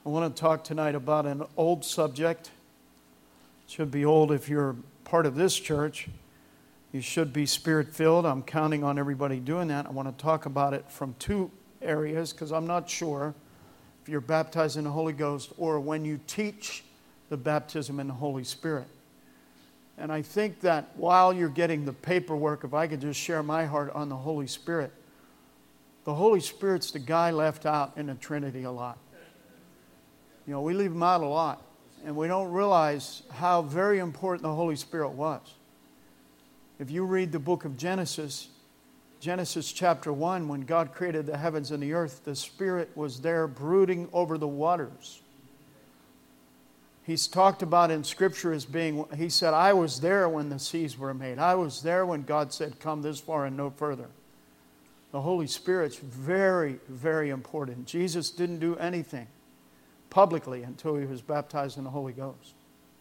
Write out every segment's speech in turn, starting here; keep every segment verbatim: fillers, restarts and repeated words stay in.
I want to talk tonight about an old subject. It should be old if you're part of this church. You should be Spirit-filled. I'm counting on everybody doing that. I want to talk about it from two areas because I'm not sure if you're baptized in the Holy Ghost or when you teach the baptism in the Holy Spirit. And I think that while you're getting the paperwork, if I could just share my heart on the Holy Spirit. The Holy Spirit's the guy left out in the Trinity a lot. You know, we leave him out a lot, and we don't realize how very important the Holy Spirit was. If you read the book of Genesis, Genesis chapter one, when God created the heavens and the earth, the Spirit was there brooding over the waters. He's talked about in Scripture as being, he said, I was there when the seas were made. I was there when God said, come this far and no further. The Holy Spirit's very, very important. Jesus didn't do anything publicly until he was baptized in the Holy Ghost.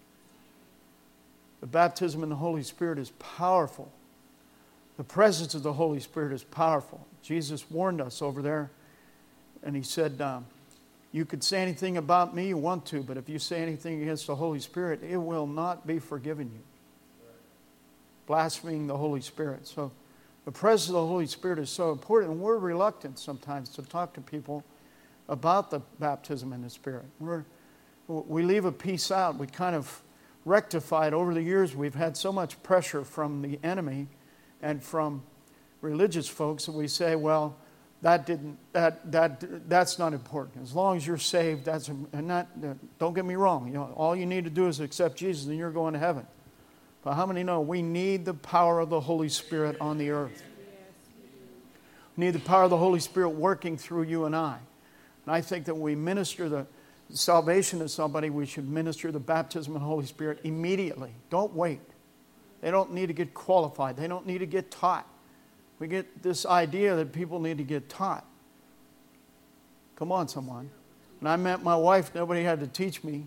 The baptism in the Holy Spirit is powerful. The presence of the Holy Spirit is powerful. Jesus warned us over there, and he said, um, you could say anything about me you want to, but if you say anything against the Holy Spirit, it will not be forgiven you. Blaspheming the Holy Spirit. So the presence of the Holy Spirit is so important, and we're reluctant sometimes to talk to people about the baptism in the Spirit. We're, we leave a piece out. We kind of rectify it. Over the years, we've had so much pressure from the enemy and from religious folks that we say, well, that didn't, that, that, that's not important. As long as you're saved, that's, and not, don't get me wrong. You know, all you need to do is accept Jesus and you're going to heaven. But how many know we need the power of the Holy Spirit on the earth? We need the power of the Holy Spirit working through you and I. And I think that when we minister the salvation to somebody, we should minister the baptism of the Holy Spirit immediately. Don't wait. They don't need to get qualified. They don't need to get taught. We get this idea that people need to get taught. Come on, someone. When I met my wife, nobody had to teach me.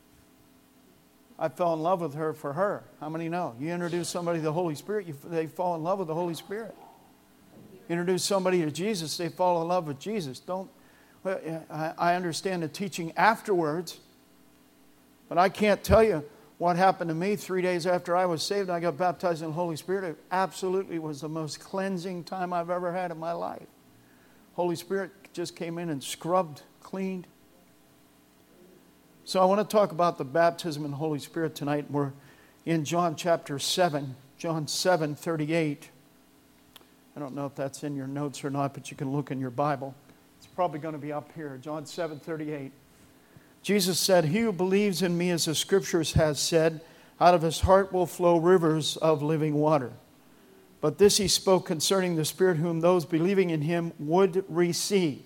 I fell in love with her for her. How many know? You introduce somebody to the Holy Spirit, you, they fall in love with the Holy Spirit. Introduce somebody to Jesus, they fall in love with Jesus. Don't. I understand the teaching afterwards, but I can't tell you what happened to me three days after I was saved and I got baptized in the Holy Spirit. It absolutely was the most cleansing time I've ever had in my life. Holy Spirit just came in and scrubbed, cleaned. So I want to talk about the baptism in the Holy Spirit tonight. We're in John chapter seven, John seven thirty-eight. I don't know if that's in your notes or not, but you can look in your Bible. It's probably going to be up here, John seven thirty-eight. Jesus said, he who believes in me, as the Scriptures has said, out of his heart will flow rivers of living water. But this he spoke concerning the Spirit whom those believing in him would receive.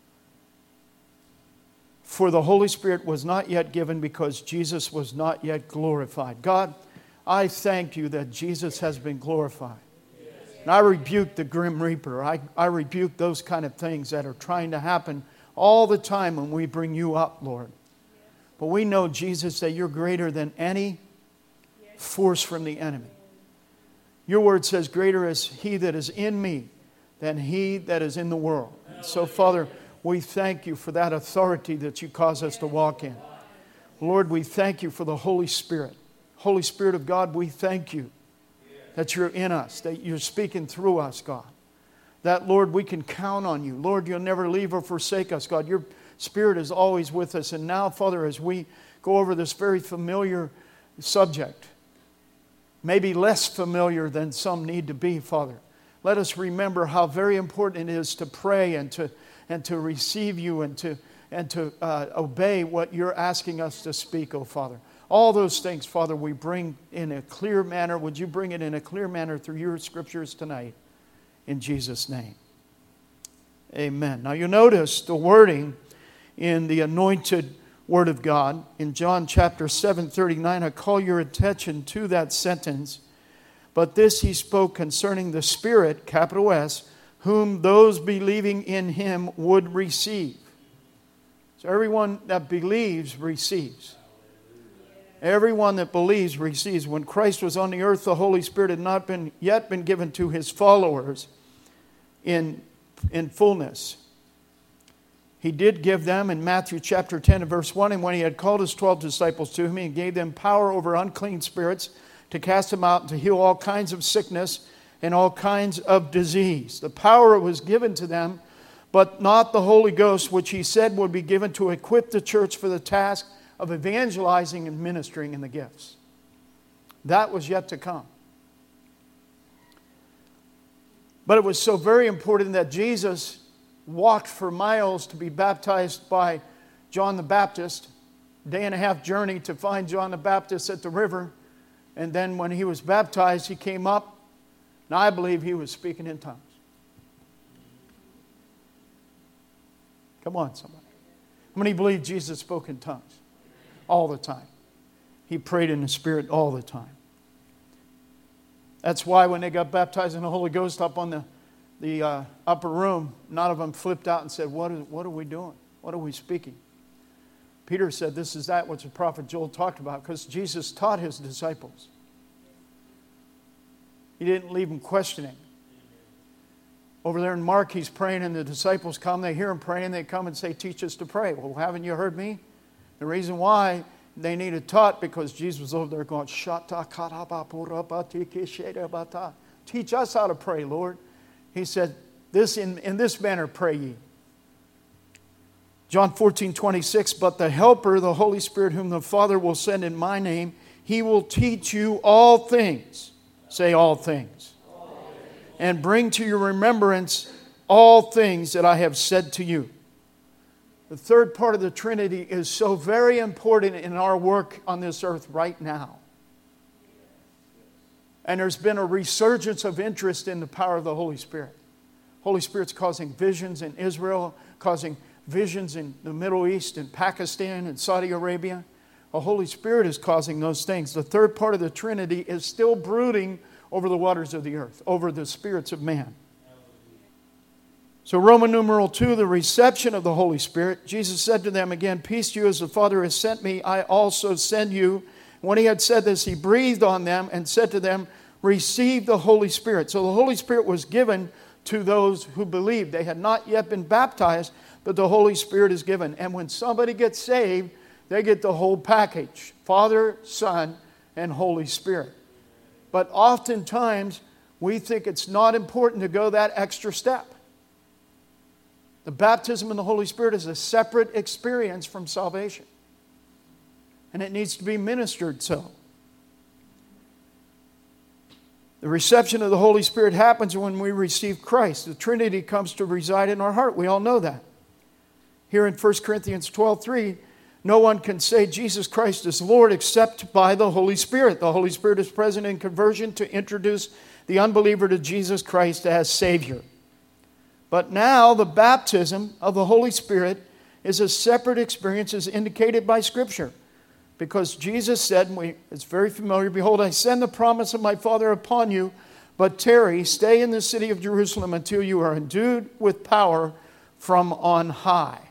For the Holy Spirit was not yet given because Jesus was not yet glorified. God, I thank you that Jesus has been glorified. And I rebuke the grim reaper. I, I rebuke those kind of things that are trying to happen all the time when we bring you up, Lord. But we know, Jesus, that you're greater than any force from the enemy. Your word says, greater is he that is in me than he that is in the world. And so, Father, we thank you for that authority that you cause us to walk in. Lord, we thank you for the Holy Spirit. Holy Spirit of God, we thank you that you're in us, that you're speaking through us, God. That, Lord, we can count on you. Lord, you'll never leave or forsake us, God. Your Spirit is always with us. And now, Father, as we go over this very familiar subject, maybe less familiar than some need to be, Father, let us remember how very important it is to pray and to and to receive you and to and to uh, obey what you're asking us to speak, oh Father. All those things, Father, we bring in a clear manner. Would you bring it in a clear manner through your Scriptures tonight? In Jesus' name. Amen. Now you notice the wording in the anointed Word of God in John chapter seven thirty-nine. I call your attention to that sentence. But this he spoke concerning the Spirit, capital S, whom those believing in him would receive. So everyone that believes receives. Everyone that believes receives. When Christ was on the earth, the Holy Spirit had not been yet been given to his followers in, in fullness. He did give them in Matthew chapter ten and verse one, and when he had called his twelve disciples to him, he gave them power over unclean spirits to cast them out and to heal all kinds of sickness and all kinds of disease. The power was given to them, but not the Holy Ghost, which he said would be given to equip the church for the task of evangelizing and ministering in the gifts. That was yet to come. But it was so very important that Jesus walked for miles to be baptized by John the Baptist, day and a half journey to find John the Baptist at the river. And then when he was baptized, he came up, and I believe he was speaking in tongues. Come on, somebody. How many believe Jesus spoke in tongues? All the time. He prayed in the Spirit all the time. That's why when they got baptized in the Holy Ghost up on the, the uh, upper room, none of them flipped out and said, what, is, what are we doing? What are we speaking? Peter said, this is that which the prophet Joel talked about, because Jesus taught his disciples. He didn't leave them questioning. Over there in Mark, he's praying, and the disciples come. They hear him praying. They come and say, teach us to pray. Well, haven't you heard me? The reason why they needed taught, because Jesus was over there going, teach us how to pray, Lord. He said, this in, in this manner pray ye. John fourteen twenty-six, but the Helper, the Holy Spirit, whom the Father will send in my name, he will teach you all things. Say all things. All things. And bring to your remembrance all things that I have said to you. The third part of the Trinity is so very important in our work on this earth right now. And there's been a resurgence of interest in the power of the Holy Spirit. Holy Spirit's causing visions in Israel, causing visions in the Middle East and Pakistan and Saudi Arabia. The Holy Spirit is causing those things. The third part of the Trinity is still brooding over the waters of the earth, over the spirits of man. So Roman numeral two, the reception of the Holy Spirit. Jesus said to them again, peace to you, as the Father has sent me, I also send you. When he had said this, he breathed on them and said to them, receive the Holy Spirit. So the Holy Spirit was given to those who believed. They had not yet been baptized, but the Holy Spirit is given. And when somebody gets saved, they get the whole package. Father, Son, and Holy Spirit. But oftentimes, we think it's not important to go that extra step. The baptism in the Holy Spirit is a separate experience from salvation. And it needs to be ministered so. The reception of the Holy Spirit happens when we receive Christ. The Trinity comes to reside in our heart. We all know that. Here in First Corinthians twelve three, no one can say Jesus Christ is Lord except by the Holy Spirit. The Holy Spirit is present in conversion to introduce the unbeliever to Jesus Christ as Savior. But now the baptism of the Holy Spirit is a separate experience as indicated by Scripture. Because Jesus said, and we, it's very familiar, behold, I send the promise of my Father upon you, but tarry, stay in the city of Jerusalem until you are endued with power from on high.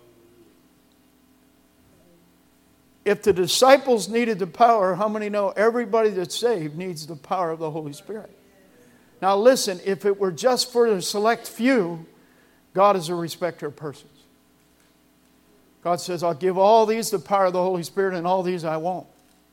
If the disciples needed the power, how many know everybody that's saved needs the power of the Holy Spirit? Now listen, if it were just for a select few, God is a respecter of persons. God says, I'll give all these the power of the Holy Spirit, and all these I won't.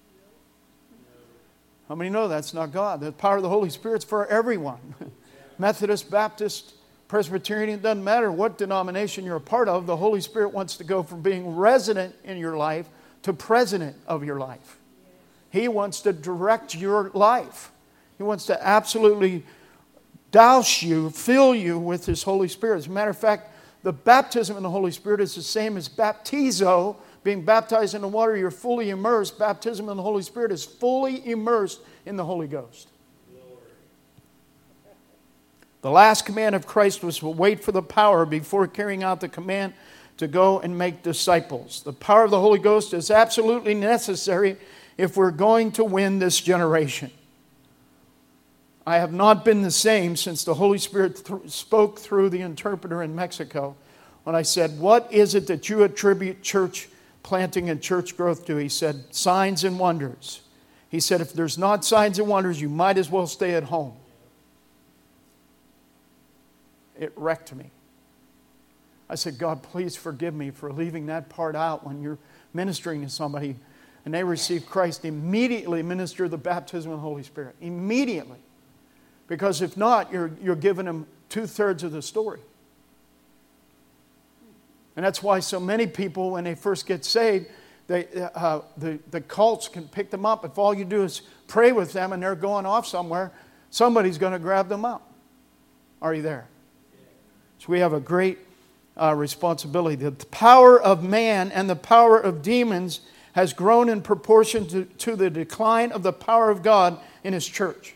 How many know that's not God? The power of the Holy Spirit's for everyone. Methodist, Baptist, Presbyterian, it doesn't matter what denomination you're a part of. The Holy Spirit wants to go from being resident in your life to president of your life. He wants to direct your life. He wants to absolutely douse you, fill you with His Holy Spirit. As a matter of fact, the baptism in the Holy Spirit is the same as baptizo, being baptized in the water. You're fully immersed. Baptism in the Holy Spirit is fully immersed in the Holy Ghost. The last command of Christ was to wait for the power before carrying out the command to go and make disciples. The power of the Holy Ghost is absolutely necessary if we're going to win this generation. I have not been the same since the Holy Spirit th- spoke through the interpreter in Mexico when I said, what is it that you attribute church planting and church growth to? He said, signs and wonders. He said, if there's not signs and wonders, you might as well stay at home. It wrecked me. I said, God, please forgive me for leaving that part out when you're ministering to somebody and they receive Christ. Immediately minister the baptism of the Holy Spirit. Immediately. Because if not, you're, you're giving them two-thirds of the story. And that's why so many people, when they first get saved, they, uh, the, the cults can pick them up. If all you do is pray with them and they're going off somewhere, somebody's going to grab them up. Are you there? So we have a great uh, responsibility. The power of man and the power of demons has grown in proportion to, to the decline of the power of God in His church.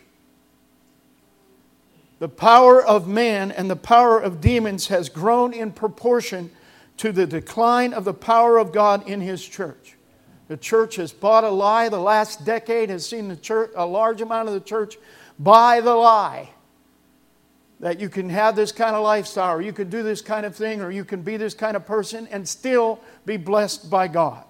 The power of man and the power of demons has grown in proportion to the decline of the power of God in His church. The church has bought a lie. The last decade has seen the church, a large amount of the church buy the lie that you can have this kind of lifestyle, or you can do this kind of thing, or you can be this kind of person and still be blessed by God.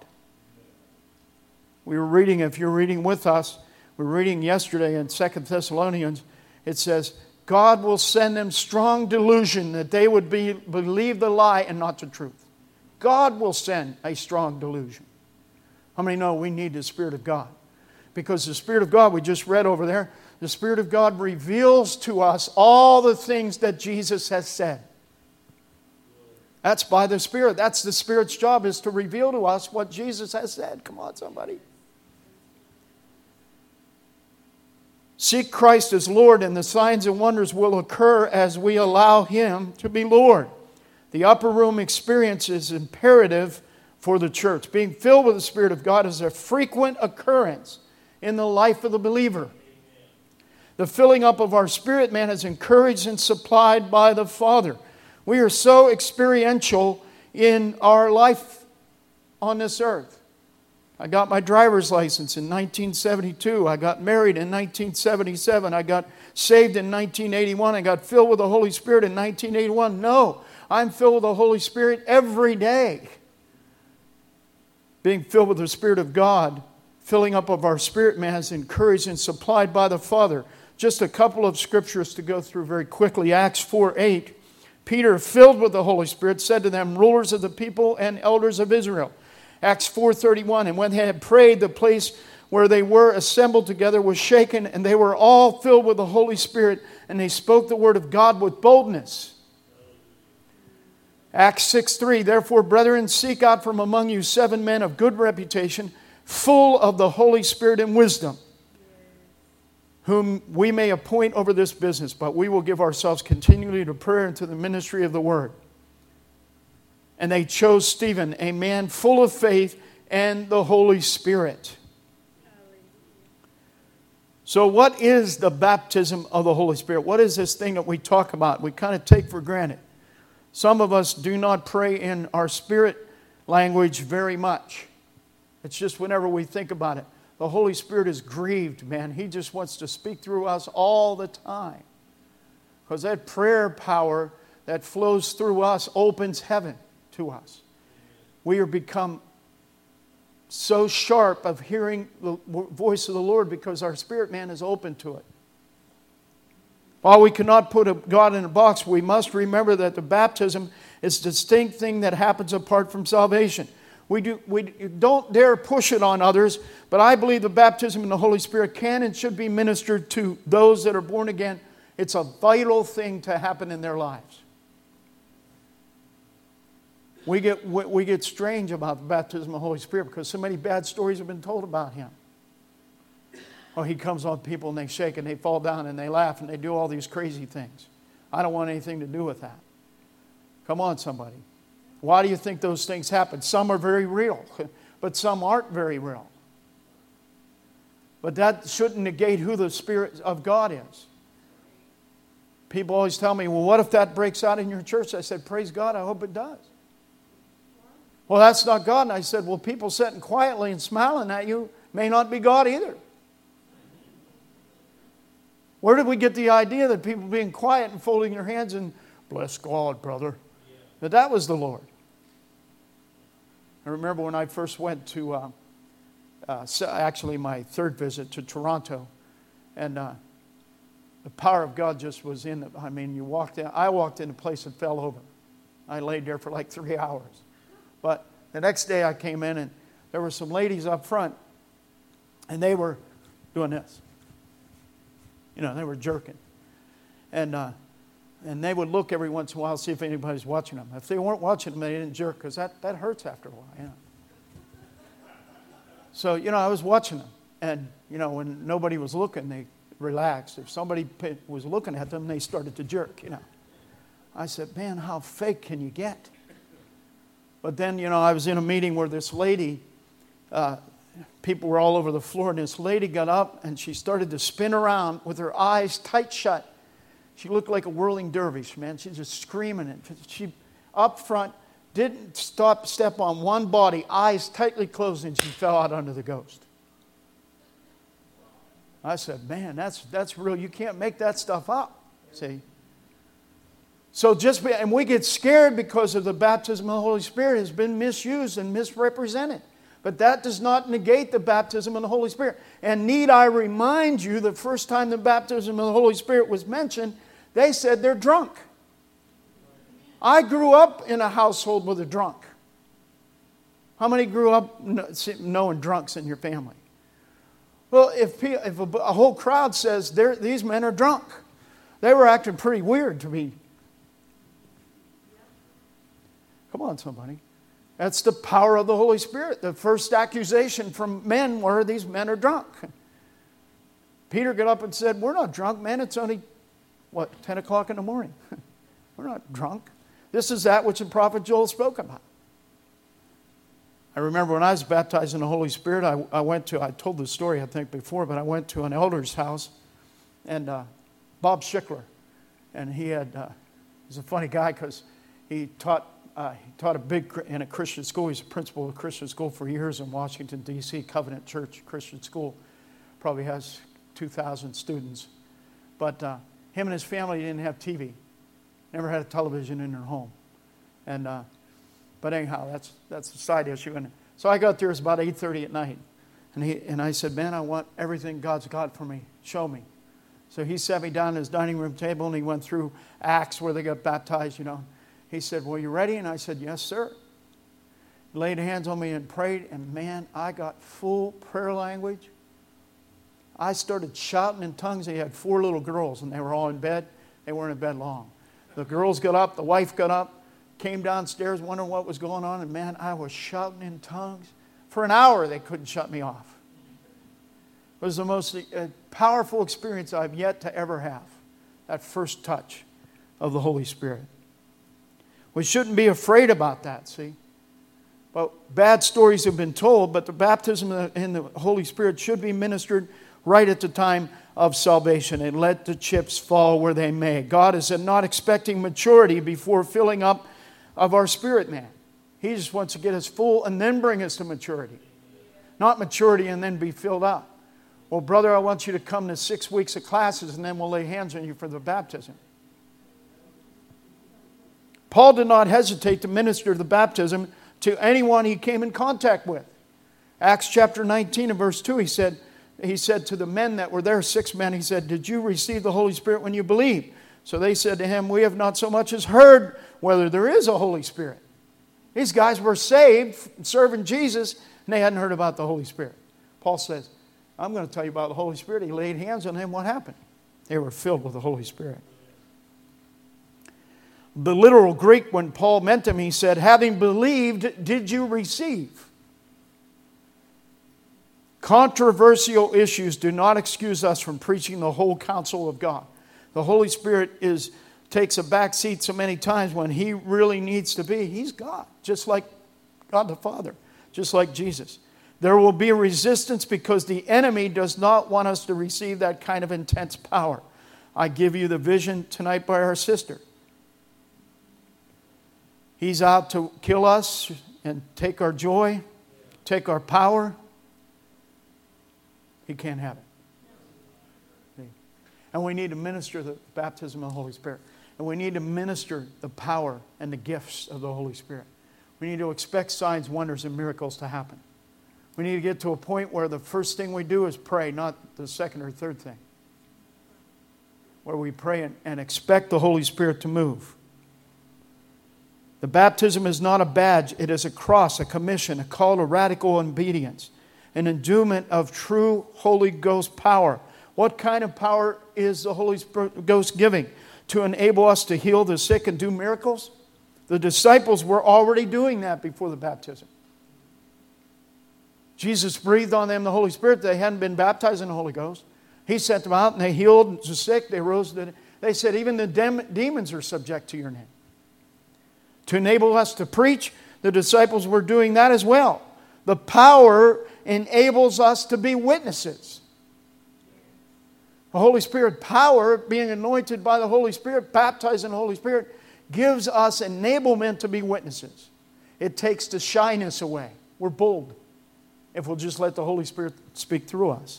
We were reading, if you're reading with us, we were reading yesterday in Second Thessalonians, it says, God will send them strong delusion that they would be, believe the lie and not the truth. God will send a strong delusion. How many know we need the Spirit of God? Because the Spirit of God, we just read over there, the Spirit of God reveals to us all the things that Jesus has said. That's by the Spirit. That's the Spirit's job, is to reveal to us what Jesus has said. Come on, somebody. Seek Christ as Lord, and the signs and wonders will occur as we allow Him to be Lord. The upper room experience is imperative for the church. Being filled with the Spirit of God is a frequent occurrence in the life of the believer. The filling up of our spirit man is encouraged and supplied by the Father. We are so experiential in our life on this earth. I got my driver's license in nineteen seventy-two. I got married in nineteen seventy-seven. I got saved in nineteen eighty-one. I got filled with the Holy Spirit in nineteen eighty-one. No, I'm filled with the Holy Spirit every day. Being filled with the Spirit of God, filling up of our spirit man is encouraged and supplied by the Father. Just a couple of scriptures to go through very quickly. Acts four eight. Peter, filled with the Holy Spirit, said to them, rulers of the people and elders of Israel. Acts four thirty-one. And when they had prayed, the place where they were assembled together was shaken, and they were all filled with the Holy Spirit, and they spoke the word of God with boldness. Acts six three. Therefore, brethren, seek out from among you seven men of good reputation, full of the Holy Spirit and wisdom, whom we may appoint over this business, but we will give ourselves continually to prayer and to the ministry of the word. And they chose Stephen, a man full of faith and the Holy Spirit. So what is the baptism of the Holy Spirit? What is this thing that we talk about? We kind of take for granted. Some of us do not pray in our spirit language very much. It's just whenever we think about it. The Holy Spirit is grieved, man. He just wants to speak through us all the time. Because that prayer power that flows through us opens heaven to us. We are become so sharp of hearing the voice of the Lord because our spirit man is open to it. While we cannot put a God in a box, we must remember that the baptism is a distinct thing that happens apart from salvation. We, do, we don't dare push it on others, but I believe the baptism in the Holy Spirit can and should be ministered to those that are born again. It's a vital thing to happen in their lives. We get, we get strange about the baptism of the Holy Spirit because so many bad stories have been told about Him. Oh, He comes on people and they shake and they fall down and they laugh and they do all these crazy things. I don't want anything to do with that. Come on, somebody. Why do you think those things happen? Some are very real, but some aren't very real. But that shouldn't negate who the Spirit of God is. People always tell me, well, what if that breaks out in your church? I said, praise God, I hope it does. Well, that's not God. And I said, well, people sitting quietly and smiling at you may not be God either. Where did we get the idea that people being quiet and folding their hands and, bless God, brother, that that was the Lord? I remember when I first went to, uh, uh, actually my third visit to Toronto, and uh, the power of God just was in it. I mean, you walked in, I walked in a place and fell over. I laid there for like three hours. But the next day I came in and there were some ladies up front and they were doing this. You know, they were jerking. And uh, and they would look every once in a while, see if anybody's watching them. If they weren't watching them, they didn't jerk, because that, that hurts after a while, you know. So, you know, I was watching them. And, you know, when nobody was looking, they relaxed. If somebody was looking at them, they started to jerk, you know. I said, man, how fake can you get? But then, you know, I was in a meeting where this lady, uh, people were all over the floor, and this lady got up and she started to spin around with her eyes tight shut. She looked like a whirling dervish, man. She's just screaming. And she, up front, didn't stop, step on one body, eyes tightly closed, and she fell out under the ghost. I said, man, that's that's real. You can't make that stuff up. See? So just, be, and we get scared because of the baptism of the Holy Spirit has been misused and misrepresented. But that does not negate the baptism of the Holy Spirit. And need I remind you, the first time the baptism of the Holy Spirit was mentioned, they said they're drunk. I grew up in a household with a drunk. How many grew up knowing drunks in your family? Well, if, if a, a whole crowd says these men are drunk, they were acting pretty weird to me. Come on, somebody. That's the power of the Holy Spirit. The first accusation from men were these men are drunk. Peter got up and said, we're not drunk, man. It's only, what, ten o'clock in the morning. We're not drunk. This is that which the prophet Joel spoke about. I remember when I was baptized in the Holy Spirit, I, I went to, I told this story I think before, but I went to an elder's house, and uh, Bob Schickler, and he had, uh, he was a funny guy because he taught Uh, he taught a big in a Christian school. He's a principal of a Christian school for years in Washington, D C Covenant Church Christian School. Probably has two thousand students. But uh, him and his family didn't have T V. Never had a television in their home. And uh, but anyhow, that's that's a side issue. And so I got there. It was about eight thirty at night, and he and I said, "Man, I want everything God's got for me. Show me." So he sat me down at his dining room table, and he went through Acts where they got baptized, you know. He said, well, you ready? And I said, yes, sir. He laid hands on me and prayed, and man, I got full prayer language. I started shouting in tongues. He had four little girls, and they were all in bed. They weren't in bed long. The girls got up, the wife got up, came downstairs wondering what was going on, and man, I was shouting in tongues. For an hour, they couldn't shut me off. It was the most uh, powerful experience I've yet to ever have, that first touch of the Holy Spirit. We shouldn't be afraid about that, see? Well, bad stories have been told, but the baptism in the Holy Spirit should be ministered right at the time of salvation, and let the chips fall where they may. God is not expecting maturity before filling up of our spirit man. He just wants to get us full and then bring us to maturity. Not maturity and then be filled up. Well, brother, I want you to come to six weeks of classes and then we'll lay hands on you for the baptism. Paul did not hesitate to minister the baptism to anyone he came in contact with. Acts chapter nineteen and verse two, he said, he said to the men that were there, six men, he said, did you receive the Holy Spirit when you believed? So they said to him, we have not so much as heard whether there is a Holy Spirit. These guys were saved, serving Jesus, and they hadn't heard about the Holy Spirit. Paul says, I'm going to tell you about the Holy Spirit. He laid hands on them. What happened? They were filled with the Holy Spirit. The literal Greek, when Paul meant him, he said, having believed, did you receive? Controversial issues do not excuse us from preaching the whole counsel of God. The Holy Spirit is takes a back seat so many times when He really needs to be. He's God, just like God the Father, just like Jesus. There will be resistance because the enemy does not want us to receive that kind of intense power. I give you the vision tonight by our sister. He's out to kill us and take our joy, take our power. He can't have it. And we need to minister the baptism of the Holy Spirit. And we need to minister the power and the gifts of the Holy Spirit. We need to expect signs, wonders, and miracles to happen. We need to get to a point where the first thing we do is pray, not the second or third thing. Where we pray and, and expect the Holy Spirit to move. The baptism is not a badge. It is a cross, a commission, a call to radical obedience, an endowment of true Holy Ghost power. What kind of power is the Holy Ghost giving? To enable us to heal the sick and do miracles? The disciples were already doing that before the baptism. Jesus breathed on them the Holy Spirit. They hadn't been baptized in the Holy Ghost. He sent them out and they healed the sick. They rose. The, they said, even the dem- demons are subject to your name. To enable us to preach, the disciples were doing that as well. The power enables us to be witnesses. The Holy Spirit power, being anointed by the Holy Spirit, baptized in the Holy Spirit, gives us enablement to be witnesses. It takes the shyness away. We're bold if we'll just let the Holy Spirit speak through us.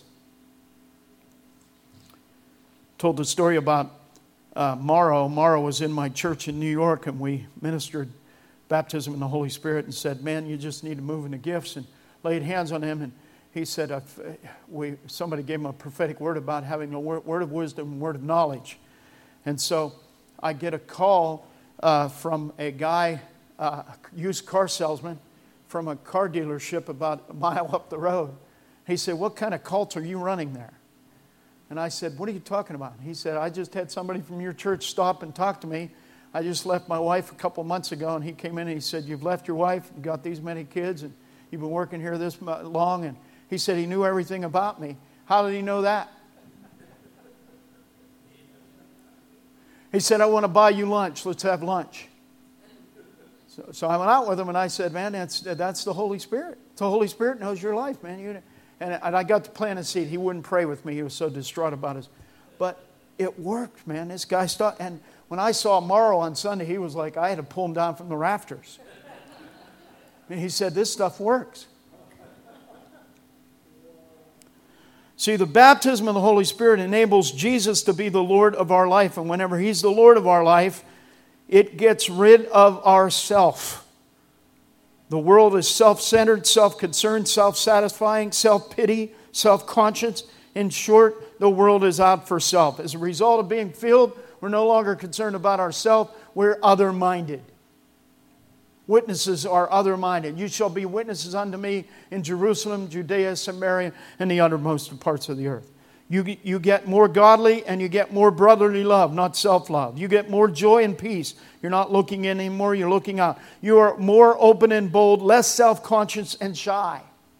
Told the story about uh, Morrow. Morrow was in my church in New York, and we ministered baptism in the Holy Spirit and said, man, you just need to move in the gifts, and laid hands on him. And he said, uh, we, somebody gave him a prophetic word about having a word, word of wisdom and word of knowledge. And so I get a call uh, from a guy, uh, used car salesman, from a car dealership about a mile up the road. He said, what kind of cult are you running there? And I said, what are you talking about? He said, I just had somebody from your church stop and talk to me. I just left my wife a couple months ago, and he came in and he said, you've left your wife, you've got these many kids, and you've been working here this long. And he said he knew everything about me. How did he know that? He said, I want to buy you lunch. Let's have lunch. So, so I went out with him, and I said, man, that's that's the Holy Spirit. The Holy Spirit knows your life, man. You, and, and I got to plant a seed. He wouldn't pray with me. He was so distraught about it. But it worked, man. This guy started. And when I saw Morrow on Sunday, he was like, I had to pull him down from the rafters. And he said, this stuff works. See, the baptism of the Holy Spirit enables Jesus to be the Lord of our life. And whenever He's the Lord of our life, it gets rid of ourself. The world is self-centered, self-concerned, self-satisfying, self-pity, self-conscious. In short, the world is out for self. As a result of being filled, we're no longer concerned about ourselves. We're other-minded. Witnesses are other-minded. You shall be witnesses unto me in Jerusalem, Judea, Samaria, and the uttermost parts of the earth. You, you get more godly and you get more brotherly love, not self-love. You get more joy and peace. You're not looking in anymore, you're looking out. You are more open and bold, less self-conscious and shy.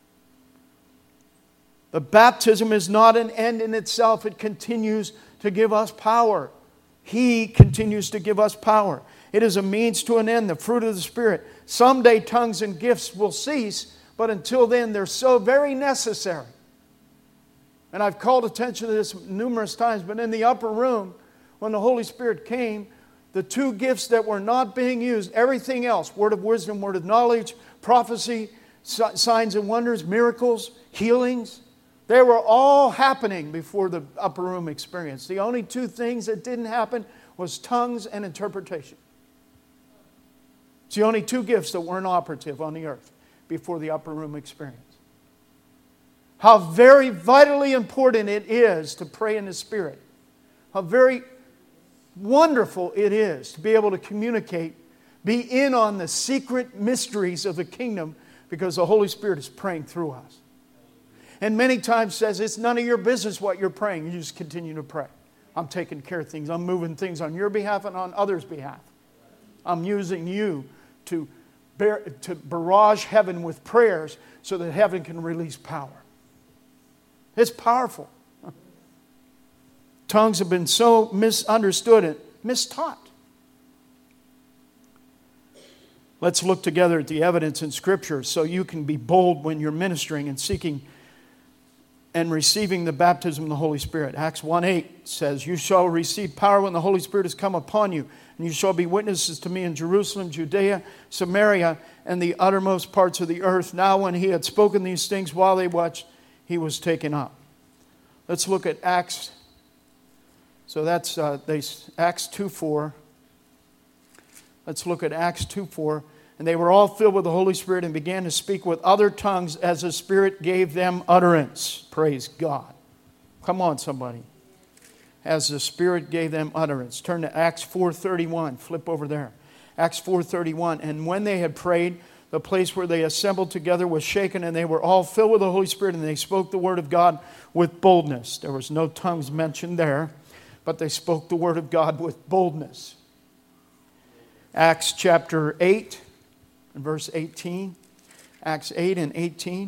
The baptism is not an end in itself. It continues to give us power. He continues to give us power. It is a means to an end, the fruit of the Spirit. Someday tongues and gifts will cease, but until then they're so very necessary. And I've called attention to this numerous times, but in the upper room, when the Holy Spirit came, the two gifts that were not being used, everything else, word of wisdom, word of knowledge, prophecy, signs and wonders, miracles, healings, they were all happening before the upper room experience. The only two things that didn't happen was tongues and interpretation. It's the only two gifts that weren't operative on the earth before the upper room experience. How very vitally important it is to pray in the Spirit. How very wonderful it is to be able to communicate, be in on the secret mysteries of the kingdom because the Holy Spirit is praying through us. And many times says, it's none of your business what you're praying. You just continue to pray. I'm taking care of things. I'm moving things on your behalf and on others' behalf. I'm using you to, bear, to barrage heaven with prayers so that heaven can release power. It's powerful. Tongues have been so misunderstood and mistaught. Let's look together at the evidence in Scripture so you can be bold when you're ministering and seeking and receiving the baptism of the Holy Spirit. Acts one eight says, you shall receive power when the Holy Spirit has come upon you, and you shall be witnesses to me in Jerusalem, Judea, Samaria, and the uttermost parts of the earth. Now when he had spoken these things while they watched, he was taken up. Let's look at Acts. So that's uh, they, Acts two four. Let's look at Acts two four. And they were all filled with the Holy Spirit and began to speak with other tongues as the Spirit gave them utterance. Praise God. Come on, somebody. As the Spirit gave them utterance. Turn to Acts four thirty-one. Flip over there. Acts four thirty-one. And when they had prayed, the place where they assembled together was shaken, and they were all filled with the Holy Spirit, and they spoke the word of God with boldness. There was no tongues mentioned there, but they spoke the word of God with boldness. Acts chapter eight and verse eighteen. Acts eight and eighteen.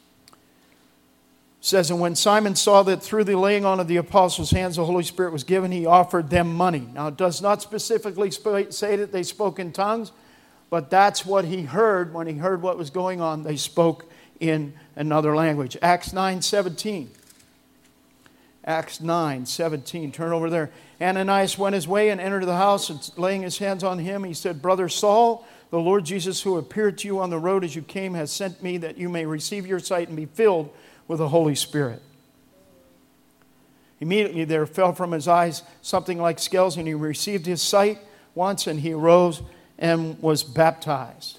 Says, and when Simon saw that through the laying on of the apostles' hands the Holy Spirit was given, he offered them money. Now it does not specifically say that they spoke in tongues, but that's what he heard when he heard what was going on. They spoke in another language. Acts nine seventeen. Acts nine seventeen. Turn over there. Ananias went his way and entered the house, and laying his hands on him, he said, Brother Saul, the Lord Jesus, who appeared to you on the road as you came, has sent me that you may receive your sight and be filled with the Holy Spirit. Immediately there fell from his eyes something like scales, and he received his sight once, and he arose and was baptized.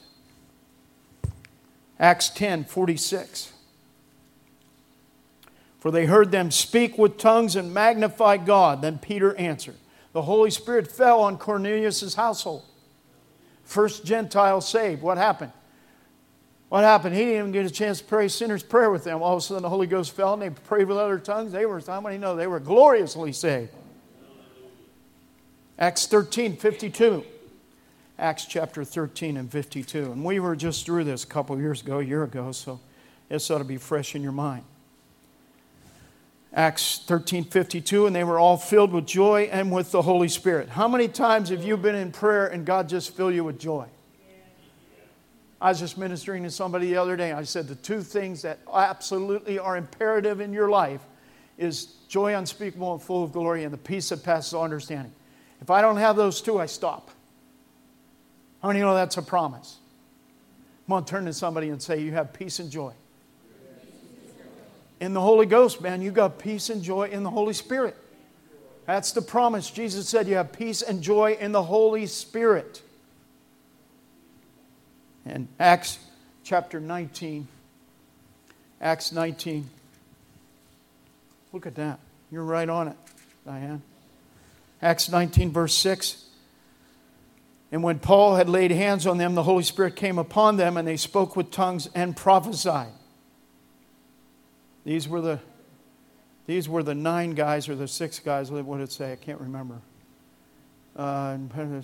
Acts ten forty-six. For they heard them speak with tongues and magnify God. Then Peter answered. The Holy Spirit fell on Cornelius' household. First Gentile saved. What happened? What happened? He didn't even get a chance to pray sinner's prayer with them. All of a sudden the Holy Ghost fell and they prayed with other tongues. They were, how many know they were gloriously saved? Acts thirteen fifty-two. Acts chapter thirteen and fifty-two. And we were just through this a couple of years ago, a year ago, so this ought to be fresh in your mind. Acts thirteen fifty-two, and they were all filled with joy and with the Holy Spirit. How many times have you been in prayer and God just filled you with joy? I was just ministering to somebody the other day. I said the two things that absolutely are imperative in your life is joy unspeakable and full of glory and the peace that passes all understanding. If I don't have those two, I stop. How many know that's a promise? Come on, turn to somebody and say, you have peace and joy. In the Holy Ghost, man, you got peace and joy in the Holy Spirit. That's the promise. Jesus said you have peace and joy in the Holy Spirit. And Acts chapter nineteen. Acts nineteen. Look at that. You're right on it, Diane. Acts nineteen verse six. And when Paul had laid hands on them, the Holy Spirit came upon them, and they spoke with tongues and prophesied. These were the these were the nine guys or the six guys. What did it say? I can't remember. Uh,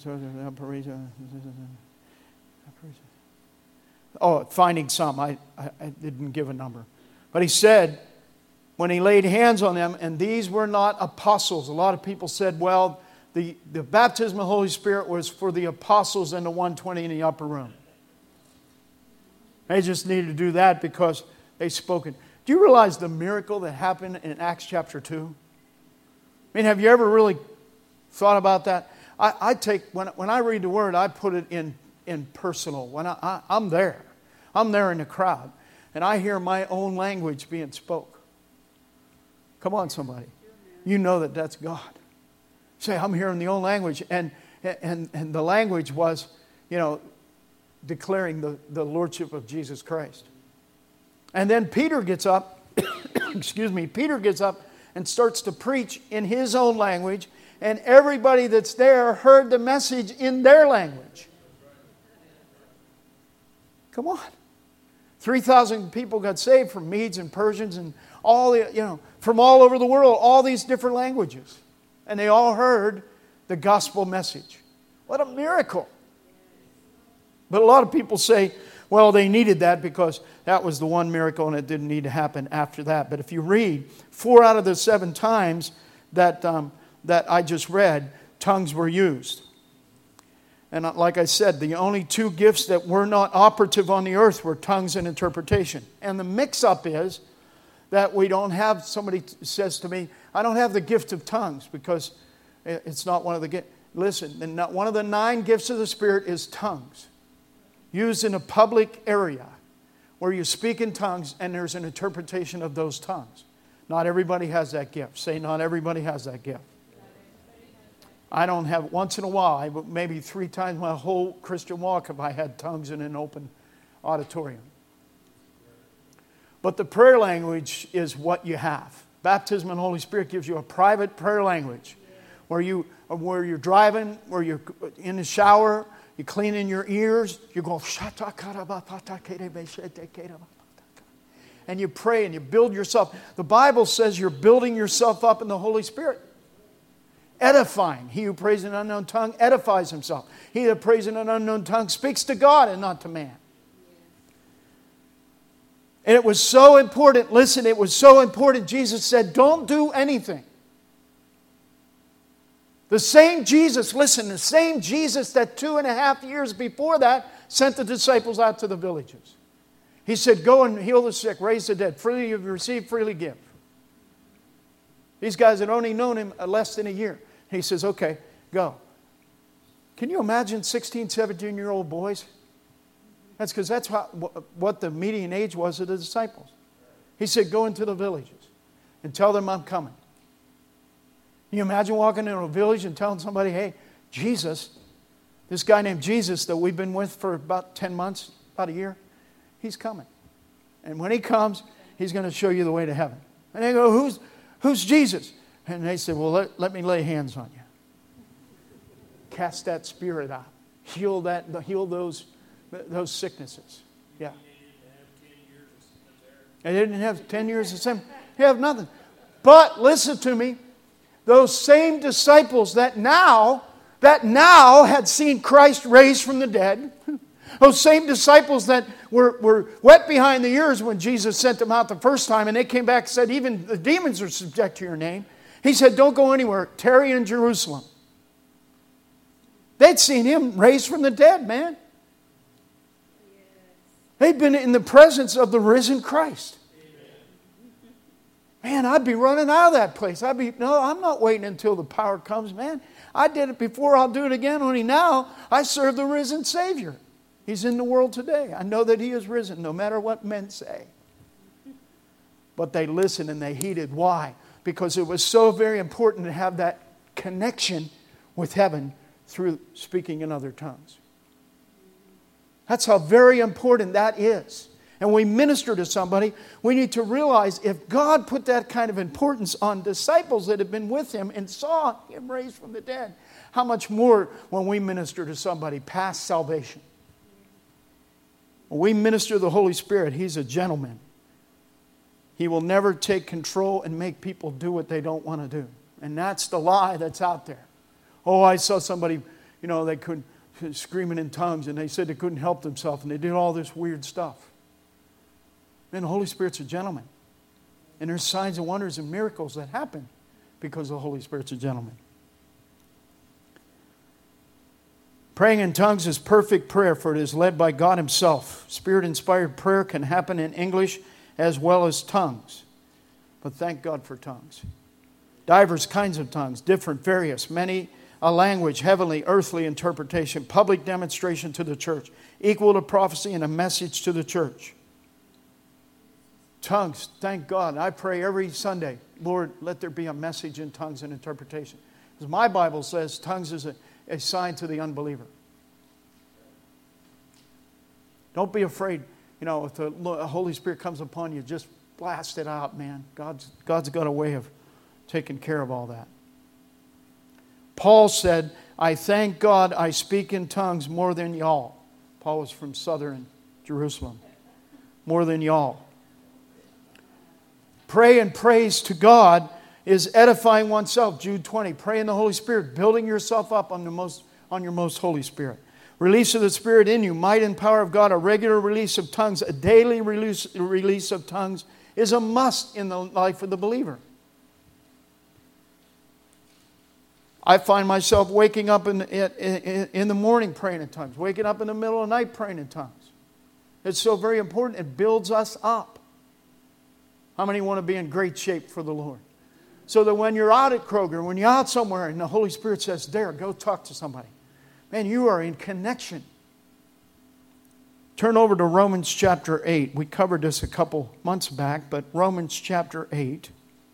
oh, finding some. I, I, I didn't give a number. But he said, when he laid hands on them, and these were not apostles. A lot of people said, well, the, the baptism of the Holy Spirit was for the apostles and the one twenty in the upper room. They just needed to do that because they spoke it. Do you realize the miracle that happened in Acts chapter two? I mean, have you ever really thought about that? I, I take, when, when I read the Word, I put it in, in personal. When I, I, I'm there. I'm there in the crowd. And I hear my own language being spoke. Come on, somebody. You know that that's God. Say, I'm hearing the own language. And, and, and the language was, you know, declaring the, the Lordship of Jesus Christ. And then Peter gets up, excuse me, Peter gets up and starts to preach in his own language, and everybody that's there heard the message in their language. Come on. three thousand people got saved from Medes and Persians and all the, you know, from all over the world, all these different languages. And they all heard the gospel message. What a miracle. But a lot of people say, well, they needed that because that was the one miracle and it didn't need to happen after that. But if you read, four out of the seven times that, um, that I just read, tongues were used. And like I said, the only two gifts that were not operative on the earth were tongues and interpretation. And the mix-up is that we don't have, somebody says to me, I don't have the gift of tongues because it's not one of the gifts. Listen, one of the nine gifts of the Spirit is tongues. Used in a public area where you speak in tongues and there's an interpretation of those tongues. Not everybody has that gift. Say, not everybody has that gift. I don't have, once in a while, maybe three times my whole Christian walk have I had tongues in an open auditorium. But the prayer language is what you have. Baptism in the Holy Spirit gives you a private prayer language where, you, where you're driving, where you're in the shower, You're cleaning your ears. You're going, and you pray and you build yourself. The Bible says you're building yourself up in the Holy Spirit. Edifying. He who prays in an unknown tongue edifies himself. He that prays in an unknown tongue speaks to God and not to man. And it was so important. Listen, it was so important. Jesus said, don't do anything. The same Jesus, listen, the same Jesus that two and a half years before that sent the disciples out to the villages. He said, go and heal the sick, raise the dead. Freely you've received, freely give. These guys had only known Him less than a year. He says, okay, go. Can you imagine sixteen, seventeen-year-old boys? That's because that's what, what the median age was of the disciples. He said, go into the villages and tell them I'm coming. Can you imagine walking into a village and telling somebody, hey, Jesus, this guy named Jesus that we've been with for about ten months, about a year, He's coming. And when He comes, He's going to show you the way to heaven. And they go, who's, who's Jesus? And they said, well, let, let me lay hands on you. Cast that spirit out. Heal that, heal those, those sicknesses. Yeah. They didn't have ten years of sin. They have nothing. But listen to me. Those same disciples that now, that now had seen Christ raised from the dead, those same disciples that were, were wet behind the ears when Jesus sent them out the first time, and they came back and said, even the demons are subject to your name. He said, don't go anywhere. Tarry in Jerusalem. They'd seen Him raised from the dead, man. They'd been in the presence of the risen Christ. Man, I'd be running out of that place. I'd be, no, I'm not waiting until the power comes, man. I did it before, I'll do it again. Only now I serve the risen Savior. He's in the world today. I know that He is risen, no matter what men say. But they listened and they heeded. Why? Because it was so very important to have that connection with heaven through speaking in other tongues. That's how very important that is. And we minister to somebody, we need to realize if God put that kind of importance on disciples that have been with Him and saw Him raised from the dead, how much more when we minister to somebody past salvation. When we minister to the Holy Spirit, He's a gentleman. He will never take control and make people do what they don't want to do. And that's the lie that's out there. Oh, I saw somebody, you know, they couldn't, screaming in tongues, and they said they couldn't help themselves, and they did all this weird stuff. Man, the Holy Spirit's a gentleman. And there's signs and wonders and miracles that happen because the Holy Spirit's a gentleman. Praying in tongues is perfect prayer, for it is led by God Himself. Spirit-inspired prayer can happen in English as well as tongues. But thank God for tongues. Divers kinds of tongues, different, various, many a language, heavenly, earthly interpretation, public demonstration to the church, equal to prophecy and a message to the church. Tongues, thank God. I pray every Sunday, Lord, let there be a message in tongues and interpretation. Because my Bible says tongues is a, a sign to the unbeliever. Don't be afraid. You know, if the Holy Spirit comes upon you, just blast it out, man. God's, God's got a way of taking care of all that. Paul said, I thank God I speak in tongues more than y'all. Paul was from southern Jerusalem. More than y'all. Pray and praise to God is edifying oneself. Jude twenty. Pray in the Holy Spirit, building yourself up on, the most, on your most Holy Spirit. Release of the Spirit in you, might and power of God, a regular release of tongues, a daily release, release of tongues is a must in the life of the believer. I find myself waking up in, in, in the morning praying in tongues, waking up in the middle of the night praying in tongues. It's so very important. It builds us up. How many want to be in great shape for the Lord? So that when you're out at Kroger, when you're out somewhere and the Holy Spirit says, there, go talk to somebody. Man, you are in connection. Turn over to Romans chapter eight. We covered this a couple months back, but Romans chapter eight.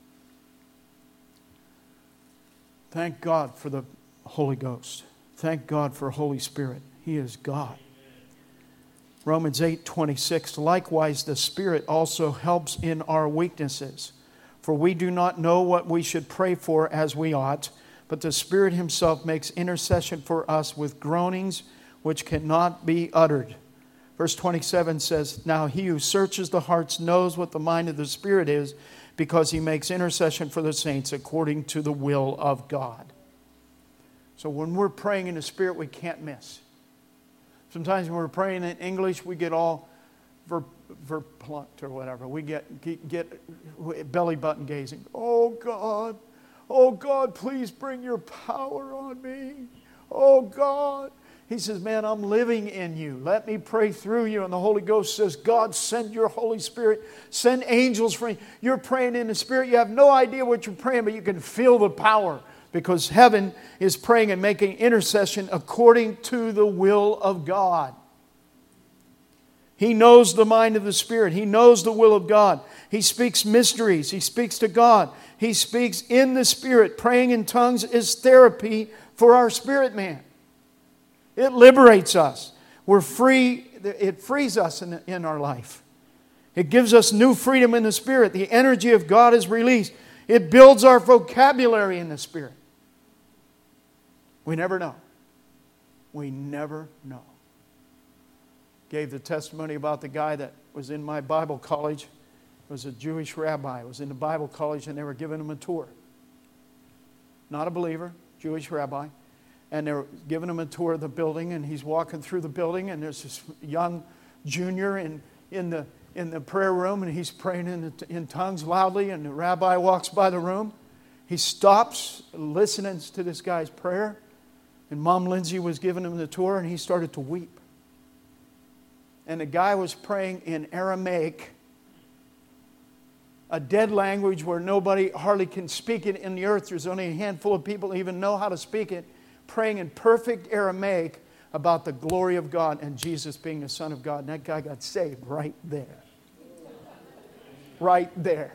Thank God for the Holy Ghost. Thank God for Holy Spirit. He is God. Romans eight twenty-six. Likewise, the Spirit also helps in our weaknesses. For we do not know what we should pray for as we ought, but the Spirit Himself makes intercession for us with groanings which cannot be uttered. Verse twenty-seven says, now he who searches the hearts knows what the mind of the Spirit is, because he makes intercession for the saints according to the will of God. So when we're praying in the Spirit, we can't miss. Sometimes when we're praying in English, we get all ver, verplumped or whatever. We get, get, get belly button gazing. Oh God, oh God, please bring your power on me. Oh God. He says, man, I'm living in you. Let me pray through you. And the Holy Ghost says, God, send your Holy Spirit. Send angels for you. You're praying in the Spirit. You have no idea what you're praying, but you can feel the power, because heaven is praying and making intercession according to the will of God. He knows the mind of the Spirit. He knows the will of God. He speaks mysteries. He speaks to God. He speaks in the Spirit. Praying in tongues is therapy for our spirit man. It liberates us. We're free. It frees us in, in our life. It gives us new freedom in the Spirit. The energy of God is released. It builds our vocabulary in the Spirit. We never know. We never know. Gave the testimony about the guy that was in my Bible college. It was a Jewish rabbi. It was in the Bible college, and they were giving him a tour. Not a believer, Jewish rabbi. And they're giving him a tour of the building, and he's walking through the building, and there's this young junior in, in, the, in the prayer room, and he's praying in, the, in tongues loudly, and the rabbi walks by the room. He stops, listening to this guy's prayer, and Mom Lindsay was giving him the tour, and he started to weep. And the guy was praying in Aramaic, a dead language where nobody hardly can speak it in the earth. There's only a handful of people who even know how to speak it. Praying in perfect Aramaic about the glory of God and Jesus being the Son of God. And that guy got saved right there. Right there.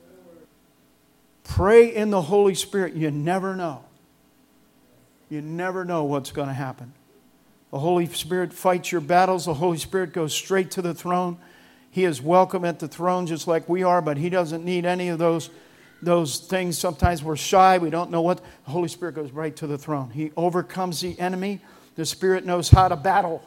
Pray in the Holy Spirit. You never know. You never know what's going to happen. The Holy Spirit fights your battles. The Holy Spirit goes straight to the throne. He is welcome at the throne just like we are, but He doesn't need any of those Those things. Sometimes we're shy. We don't know what. The Holy Spirit goes right to the throne. He overcomes the enemy. The Spirit knows how to battle.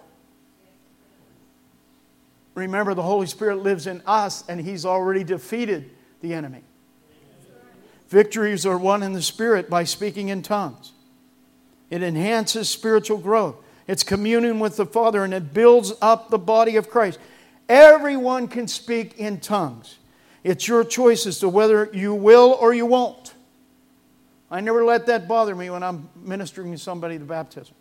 Remember, the Holy Spirit lives in us, and He's already defeated the enemy. Victories are won in the Spirit by speaking in tongues. It enhances spiritual growth. It's communion with the Father, and it builds up the body of Christ. Everyone can speak in tongues. It's your choice as to whether you will or you won't. I never let that bother me when I'm ministering to somebody the baptism.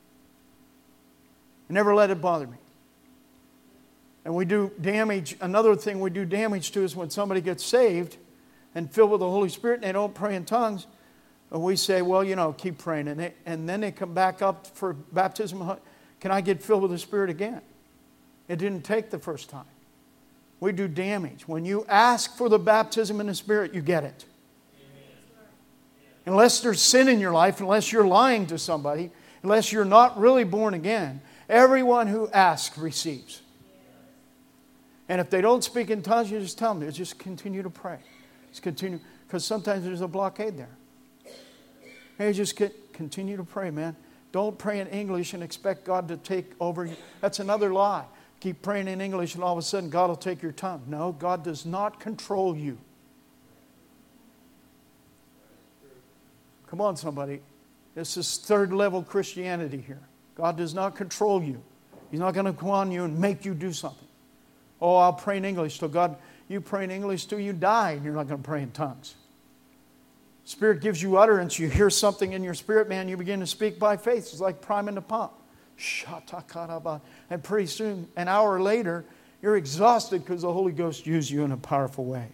I never let it bother me. And we do damage. Another thing we do damage to is when somebody gets saved and filled with the Holy Spirit and they don't pray in tongues. And we say, well, you know, keep praying. And, they, and then they come back up for baptism. Can I get filled with the Spirit again? It didn't take the first time. We do damage. When you ask for the baptism in the Spirit, you get it. Unless there's sin in your life, unless you're lying to somebody, unless you're not really born again, everyone who asks receives. And if they don't speak in tongues, you just tell them, just continue to pray. Just continue, because sometimes there's a blockade there. Hey, just get, continue to pray, man. Don't pray in English and expect God to take over you. That's another lie. Keep praying in English and all of a sudden God will take your tongue. No, God does not control you. Come on, somebody. This is third level Christianity here. God does not control you. He's not going to come on you and make you do something. Oh, I'll pray in English till God, you pray in English till you die and you're not going to pray in tongues. Spirit gives you utterance. You hear something in your spirit, man, you begin to speak by faith. It's like priming the pump. And pretty soon, an hour later, you're exhausted because the Holy Ghost used you in a powerful way.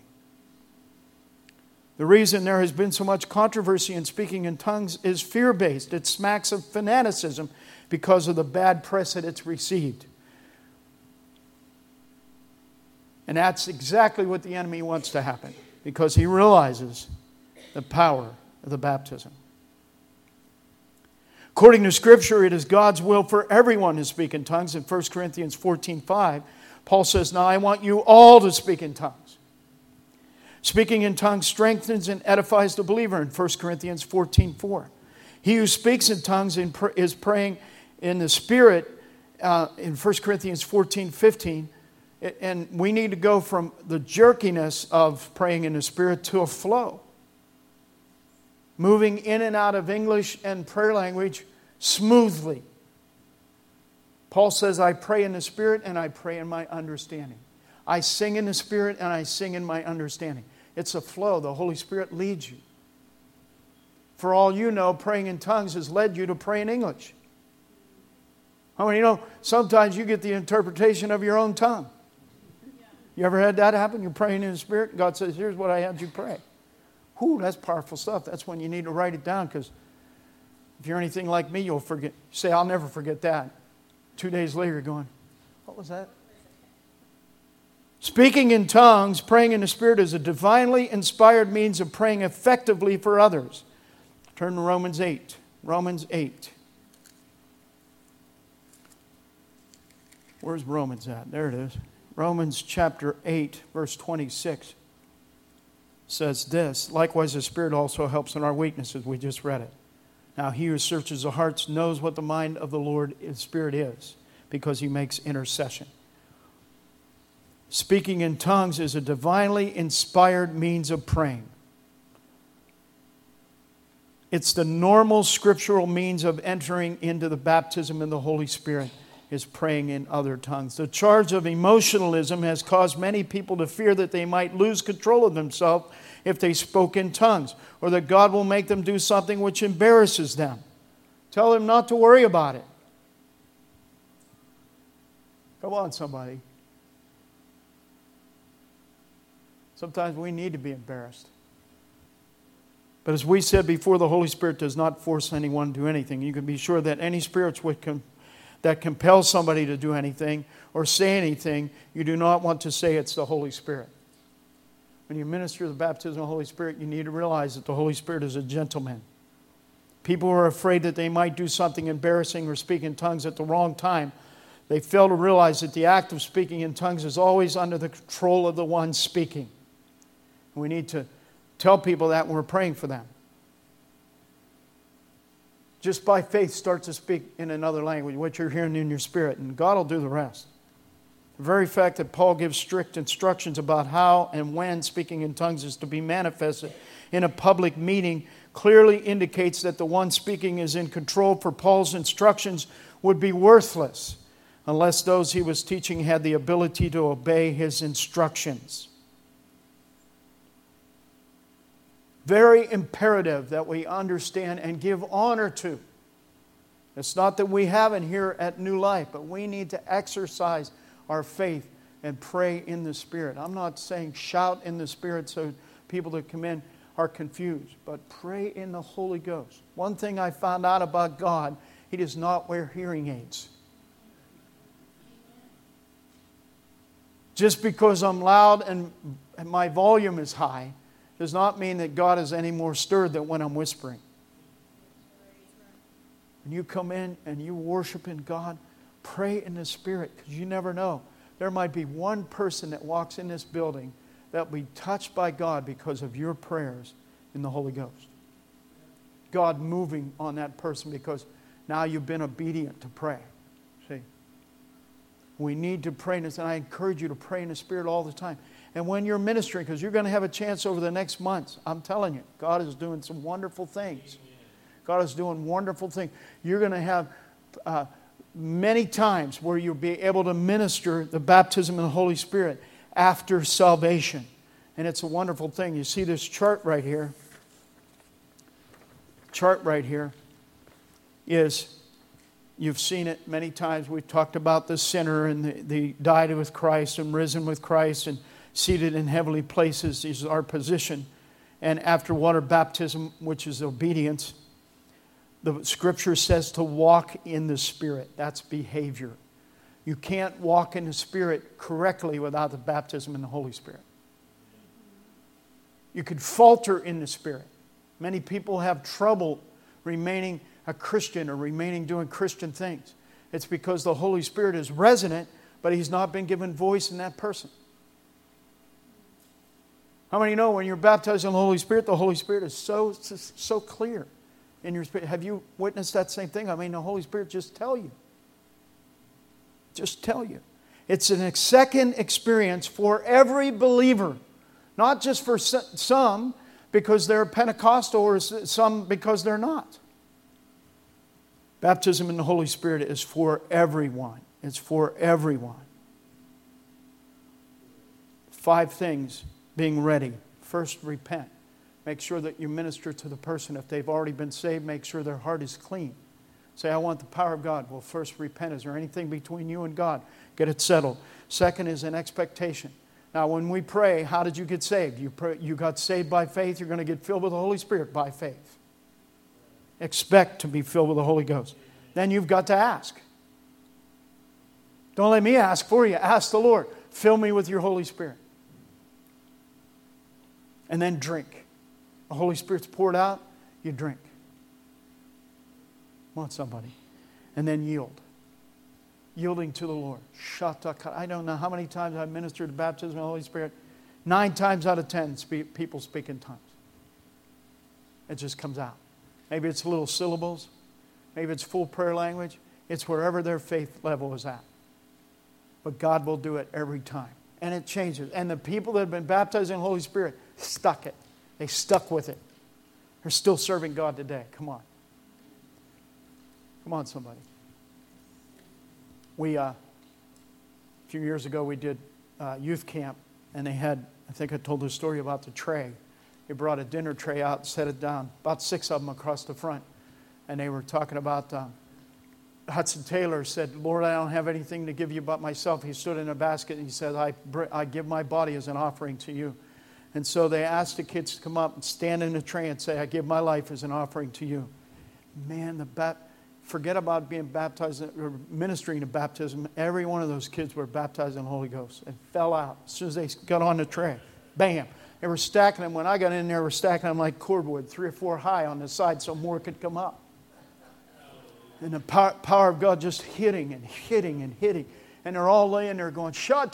The reason there has been so much controversy in speaking in tongues is fear-based. It smacks of fanaticism because of the bad press that it's received. And that's exactly what the enemy wants to happen, because he realizes the power of the baptism. According to Scripture, it is God's will for everyone to speak in tongues. In First Corinthians fourteen five, Paul says, now I want you all to speak in tongues. Speaking in tongues strengthens and edifies the believer in First Corinthians fourteen four. He who speaks in tongues is praying in the Spirit uh, in First Corinthians fourteen, fifteen. And we need to go from the jerkiness of praying in the Spirit to a flow. Moving in and out of English and prayer language smoothly. Paul says, I pray in the Spirit and I pray in my understanding. I sing in the Spirit and I sing in my understanding. It's a flow. The Holy Spirit leads you. For all you know, praying in tongues has led you to pray in English. I mean, you know, sometimes you get the interpretation of your own tongue. You ever had that happen? You're praying in the Spirit, and God says, here's what I had you pray. Whew, that's powerful stuff. That's when you need to write it down, because if you're anything like me, you'll forget. You say, I'll never forget that. Two days later, you're going, what was that? Speaking in tongues, praying in the Spirit is a divinely inspired means of praying effectively for others. Turn to Romans eight. Romans eight. Where's Romans at? There it is. Romans chapter eight, verse twenty-six says this, likewise the Spirit also helps in our weaknesses. We just read it. Now he who searches the hearts knows what the mind of the Lord the Spirit is, because he makes intercession. Speaking in tongues is a divinely inspired means of praying. It's the normal scriptural means of entering into the baptism in the Holy Spirit, is praying in other tongues. The charge of emotionalism has caused many people to fear that they might lose control of themselves if they spoke in tongues, or that God will make them do something which embarrasses them. Tell them not to worry about it. Come on, somebody. Sometimes we need to be embarrassed. But as we said before, the Holy Spirit does not force anyone to do anything. You can be sure that any spirits would come that compels somebody to do anything or say anything, you do not want to say it's the Holy Spirit. When you minister the baptism of the Holy Spirit, you need to realize that the Holy Spirit is a gentleman. People who are afraid that they might do something embarrassing or speak in tongues at the wrong time, they fail to realize that the act of speaking in tongues is always under the control of the one speaking. We need to tell people that when we're praying for them. Just by faith, start to speak in another language, what you're hearing in your spirit, and God will do the rest. The very fact that Paul gives strict instructions about how and when speaking in tongues is to be manifested in a public meeting clearly indicates that the one speaking is in control, for Paul's instructions would be worthless unless those he was teaching had the ability to obey his instructions. Very imperative that we understand and give honor to. It's not that we haven't here at New Life, but we need to exercise our faith and pray in the Spirit. I'm not saying shout in the Spirit so people that come in are confused, but pray in the Holy Ghost. One thing I found out about God, He does not wear hearing aids. Just because I'm loud and my volume is high does not mean that God is any more stirred than when I'm whispering. When you come in and you worship in God, pray in the Spirit, because you never know. There might be one person that walks in this building that will be touched by God because of your prayers in the Holy Ghost. God moving on that person because now you've been obedient to pray. See? We need to pray in this, and I encourage you to pray in the Spirit all the time. And when you're ministering, because you're going to have a chance over the next months, I'm telling you, God is doing some wonderful things. God is doing wonderful things. You're going to have uh, many times where you'll be able to minister the baptism in the Holy Spirit after salvation. And it's a wonderful thing. You see this chart right here. Chart right here is, you've seen it many times. We've talked about the sinner and the, the died with Christ and risen with Christ and seated in heavenly places. This is our position. And after water baptism, which is obedience, the Scripture says to walk in the Spirit. That's behavior. You can't walk in the Spirit correctly without the baptism in the Holy Spirit. You could falter in the Spirit. Many people have trouble remaining a Christian or remaining doing Christian things. It's because the Holy Spirit is resident, but He's not been given voice in that person. How many know when you're baptized in the Holy Spirit, the Holy Spirit is so, so clear in your spirit. Have you witnessed that same thing? I mean, the Holy Spirit just tell you. Just tell you. It's a second experience for every believer. Not just for some because they're Pentecostal or some because they're not. Baptism in the Holy Spirit is for everyone. It's for everyone. Five things being ready. First, repent. Make sure that you minister to the person. If they've already been saved, make sure their heart is clean. Say, I want the power of God. Well, first, repent. Is there anything between you and God? Get it settled. Second is an expectation. Now, when we pray, how did you get saved? You, pray, you got saved by faith. You're going to get filled with the Holy Spirit by faith. Expect to be filled with the Holy Ghost. Then you've got to ask. Don't let me ask for you. Ask the Lord. Fill me with your Holy Spirit. And then drink. The Holy Spirit's poured out, you drink. Want somebody. And then yield. Yielding to the Lord. I don't know how many times I've ministered to baptism of the Holy Spirit. Nine times out of ten, people speak in tongues. It just comes out. Maybe it's little syllables. Maybe it's full prayer language. It's wherever their faith level is at. But God will do it every time. And it changes. And the people that have been baptized in the Holy Spirit stuck it. They stuck with it. They're still serving God today. Come on. Come on, somebody. We, uh, a few years ago, we did uh, youth camp. And they had, I think I told the story about the tray. They brought a dinner tray out and set it down. About six of them across the front. And they were talking about... Uh, Hudson Taylor said, Lord, I don't have anything to give you but myself. He stood in a basket and he said, I, I give my body as an offering to you. And so they asked the kids to come up and stand in the tray and say, I give my life as an offering to you. Man, the bat, forget about being baptized or ministering to baptism. Every one of those kids were baptized in the Holy Ghost and fell out as soon as they got on the tray. Bam. They were stacking them. When I got in there, they were stacking them like cordwood, three or four high on the side so more could come up. And the power, power of God just hitting and hitting and hitting. And they're all laying there going,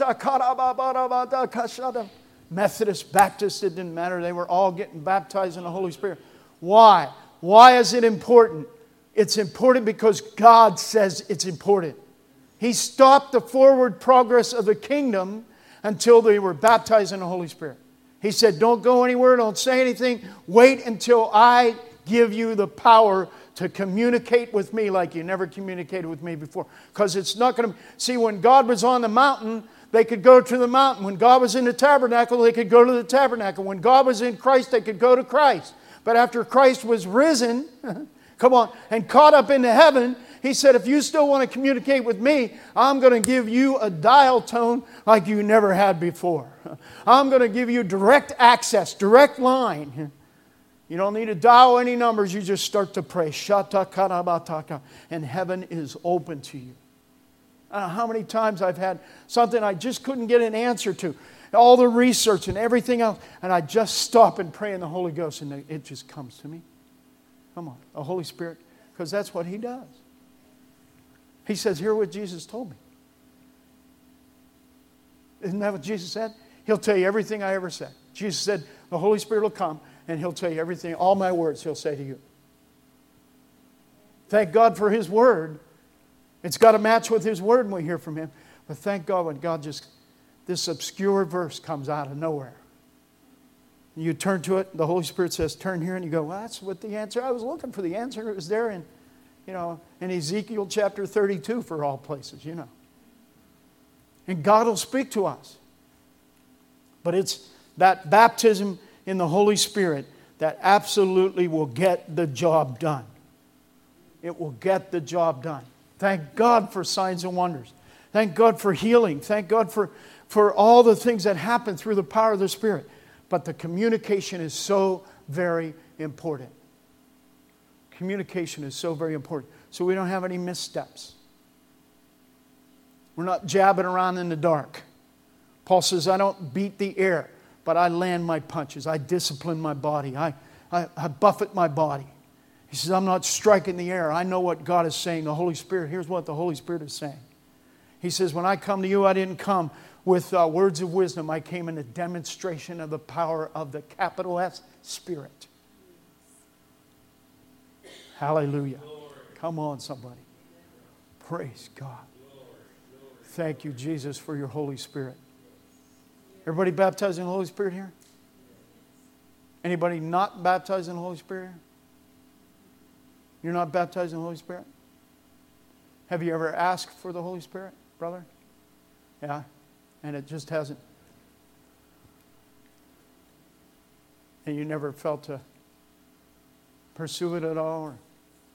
Methodist, Baptist, it didn't matter. They were all getting baptized in the Holy Spirit. Why? Why is it important? It's important because God says it's important. He stopped the forward progress of the kingdom until they were baptized in the Holy Spirit. He said, don't go anywhere, don't say anything. Wait until I give you the power to communicate with me like you never communicated with me before. Because it's not going to... See, when God was on the mountain, they could go to the mountain. When God was in the tabernacle, they could go to the tabernacle. When God was in Christ, they could go to Christ. But after Christ was risen, come on, and caught up into heaven, He said, if you still want to communicate with me, I'm going to give you a dial tone like you never had before. I'm going to give you direct access, direct line. You don't need to dial any numbers. You just start to pray. And heaven is open to you. I don't know how many times I've had something I just couldn't get an answer to. All the research and everything else. And I just stop and pray in the Holy Ghost. And it just comes to me. Come on. The Holy Spirit. Because that's what He does. He says, hear what Jesus told me. Isn't that what Jesus said? He'll tell you everything I ever said. Jesus said, the Holy Spirit will come. And He'll tell you everything, all my words He'll say to you. Thank God for His Word. It's got to match with His Word when we hear from Him. But thank God when God just, this obscure verse comes out of nowhere. You turn to it, the Holy Spirit says, turn here, and you go, well, that's what the answer, I was looking for the answer. It was there in, you know, in Ezekiel chapter thirty-two for all places, you know. And God will speak to us. But it's that baptism in the Holy Spirit that absolutely will get the job done. It will get the job done. Thank God for signs and wonders. Thank God for healing. Thank God for, for all the things that happen through the power of the Spirit. But the communication is so very important. Communication is so very important. So we don't have any missteps. We're not jabbing around in the dark. Paul says, I don't beat the air, but I land my punches. I discipline my body. I, I, I buffet my body. He says, I'm not striking the air. I know what God is saying. The Holy Spirit, here's what the Holy Spirit is saying. He says, when I come to you, I didn't come with uh, words of wisdom. I came in a demonstration of the power of the capital S Spirit. Hallelujah. Come on, somebody. Praise God. Thank you, Jesus, for your Holy Spirit. Everybody baptized in the Holy Spirit here? Anybody not baptized in the Holy Spirit? You're not baptized in the Holy Spirit? Have you ever asked for the Holy Spirit, brother? Yeah. And it just hasn't. And you never felt to pursue it at all? Or,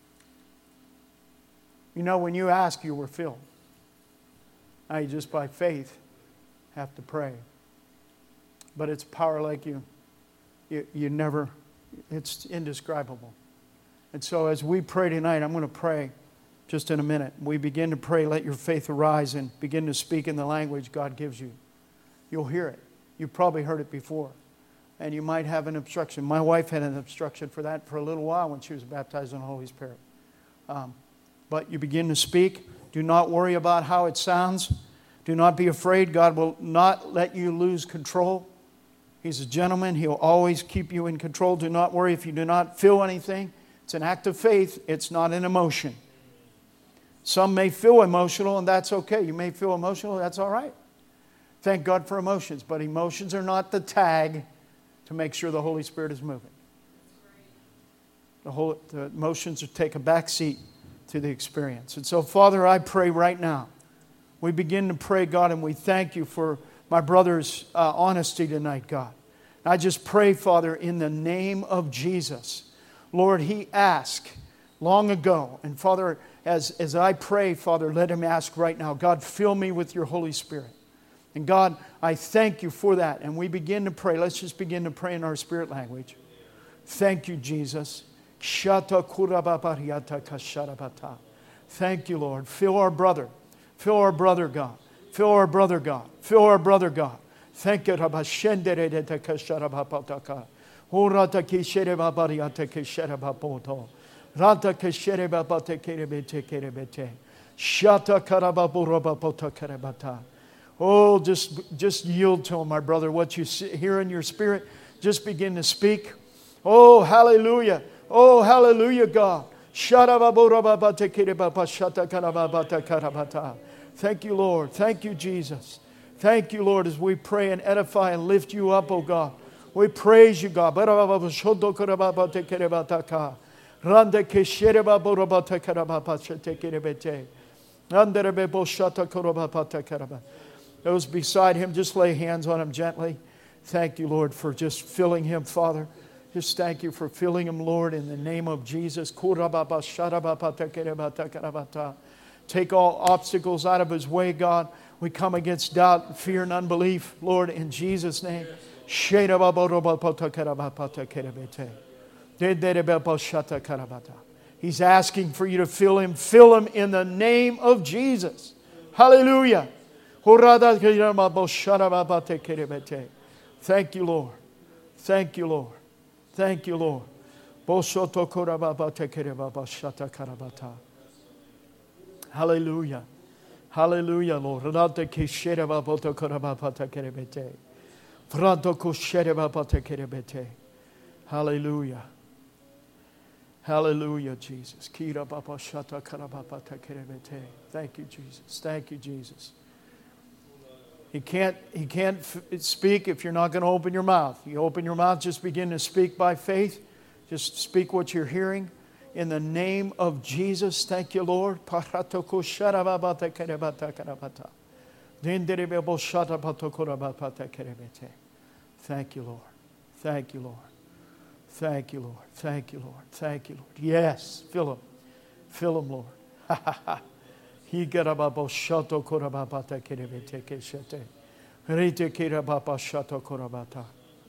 you know, when you ask, you were filled. Now you just by faith have to pray. But it's power like you. You, you never, it's indescribable. And so as we pray tonight, I'm going to pray just in a minute. We begin to pray, let your faith arise and begin to speak in the language God gives you. You'll hear it. You've probably heard it before. And you might have an obstruction. My wife had an obstruction for that for a little while when she was baptized in the Holy Spirit. Um, but you begin to speak. Do not worry about how it sounds. Do not be afraid. God will not let you lose control. He's a gentleman. He'll always keep you in control. Do not worry if you do not feel anything. It's an act of faith. It's not an emotion. Some may feel emotional, and that's okay. You may feel emotional. That's all right. Thank God for emotions. But emotions are not the tag to make sure the Holy Spirit is moving. The, whole, the emotions take a back seat to the experience. And so, Father, I pray right now. We begin to pray, God, and we thank you for my brother's uh, honesty tonight, God. I just pray, Father, in the name of Jesus. Lord, he asked long ago. And Father, as, as I pray, Father, let him ask right now. God, fill me with your Holy Spirit. And God, I thank you for that. And we begin to pray. Let's just begin to pray in our spirit language. Thank you, Jesus. Thank you, Lord. Fill our brother. Fill our brother, God. Fill our brother, God. Fill our brother, God. Thank you. Oh, just, just yield to him, my brother. What you hear in your spirit, just begin to speak. Oh, hallelujah. Oh, hallelujah, God. Thank you, Lord. Thank you, Jesus. Thank you, Lord, as we pray and edify and lift you up, oh God. We praise you, God. Those beside him, just lay hands on him gently. Thank you, Lord, for just filling him, Father. Just thank you for filling him, Lord, in the name of Jesus. Take all obstacles out of his way, God. We come against doubt, fear, and unbelief, Lord, in Jesus' name. He's asking for you to fill him. Fill him in the name of Jesus. Hallelujah. Thank you, Lord. Thank you, Lord. Thank you, Lord. Hallelujah. Hallelujah, Lord. Hallelujah. Hallelujah, Jesus. Thank you, Jesus. Thank you, Jesus. He can't, he can't f- speak if you're not going to open your mouth. You open your mouth, just begin to speak by faith. Just speak what you're hearing. In the name of Jesus, thank you, Lord. Thank you, Lord. Thank you, Lord. Thank you, Lord. Thank you, Lord. Thank you, Lord. Yes, fill him. Fill him, Lord. He garababo shato korabata kerebete keshete. Rite kirababa shato korabata.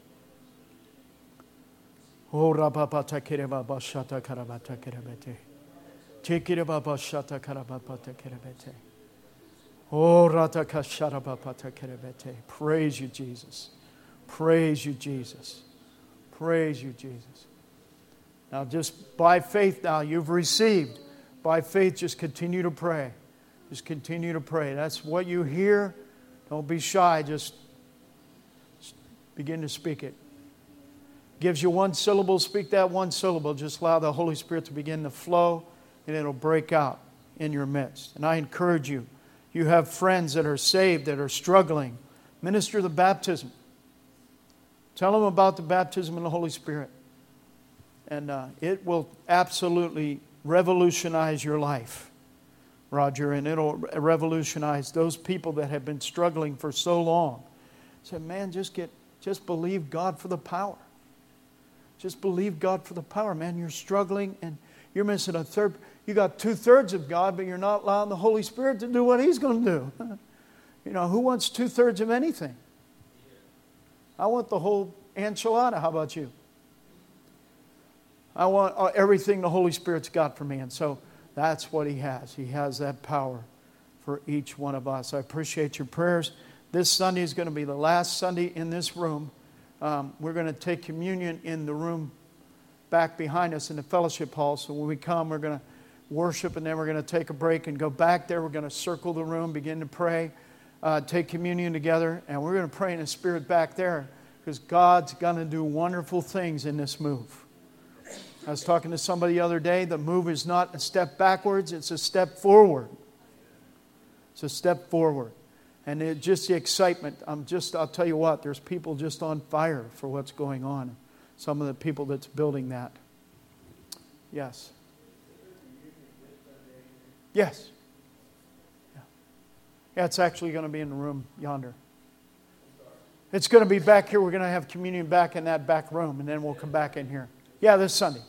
Oh rababata kerebaba shata karabata kerebete. Tikirababa shata karabata kerebete. Oh rata kasharabata kerebete. Praise you, Jesus. Praise you, Jesus. Praise you, Jesus. Now just by faith now, you've received. By faith, just continue to pray. Just continue to pray. That's what you hear. Don't be shy. Just begin to speak it. Gives you one syllable, speak that one syllable. Just allow the Holy Spirit to begin to flow, and it'll break out in your midst. And I encourage you, you have friends that are saved, that are struggling, minister the baptism. Tell them about the baptism in the Holy Spirit. And uh, it will absolutely revolutionize your life, Roger, and it'll revolutionize those people that have been struggling for so long. Say, man, just get, just believe God for the power. Just believe God for the power, man. You're struggling and you're missing a third. You got two-thirds of God, but you're not allowing the Holy Spirit to do what He's going to do. You know, who wants two-thirds of anything? I want the whole enchilada. How about you? I want everything the Holy Spirit's got for me. And so that's what He has. He has that power for each one of us. I appreciate your prayers. This Sunday is going to be the last Sunday in this room. Um, we're going to take communion in the room back behind us in the fellowship hall. So when we come, we're going to worship, and then we're going to take a break and go back there. We're going to circle the room, begin to pray, uh, take communion together, and we're going to pray in the Spirit back there because God's going to do wonderful things in this move. I was talking to somebody the other day. The move is not a step backwards, it's a step forward. It's a step forward. And it, just the excitement, I'm just, I'll tell you what, there's people just on fire for what's going on. Some of the people that's building that. Yes. Yes. Yeah, yeah, it's actually going to be in the room yonder. It's going to be back here. We're going to have communion back in that back room, and then we'll come back in here. Yeah, this Sunday.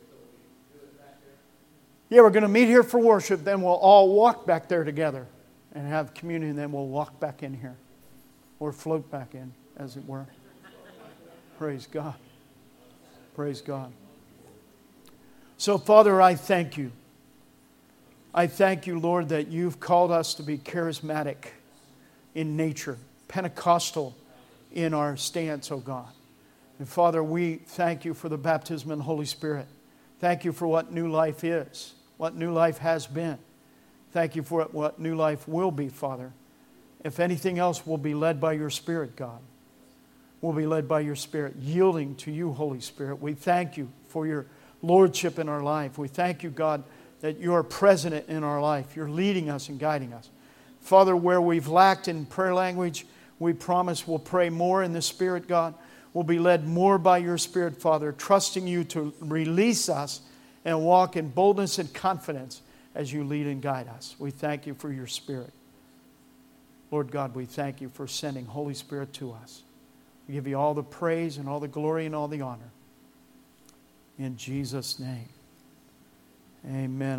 Yeah, we're going to meet here for worship, then we'll all walk back there together and have communion, and then we'll walk back in here. Or float back in, as it were. Praise God. Praise God. So, Father, I thank you. I thank you, Lord, that you've called us to be charismatic in nature, Pentecostal in our stance, oh God. And Father, we thank you for the baptism in the Holy Spirit. Thank you for what new life is, what new life has been. Thank you for what new life will be, Father. If anything else, we'll be led by your Spirit, God. We'll be led by your Spirit, yielding to you, Holy Spirit. We thank you for your lordship in our life. We thank you, God, that you are present in our life. You're leading us and guiding us. Father, where we've lacked in prayer language, we promise we'll pray more in the Spirit, God. We'll be led more by your Spirit, Father, trusting you to release us and walk in boldness and confidence as you lead and guide us. We thank you for your Spirit. Lord God, we thank you for sending Holy Spirit to us. We give you all the praise and all the glory and all the honor. In Jesus' name, amen.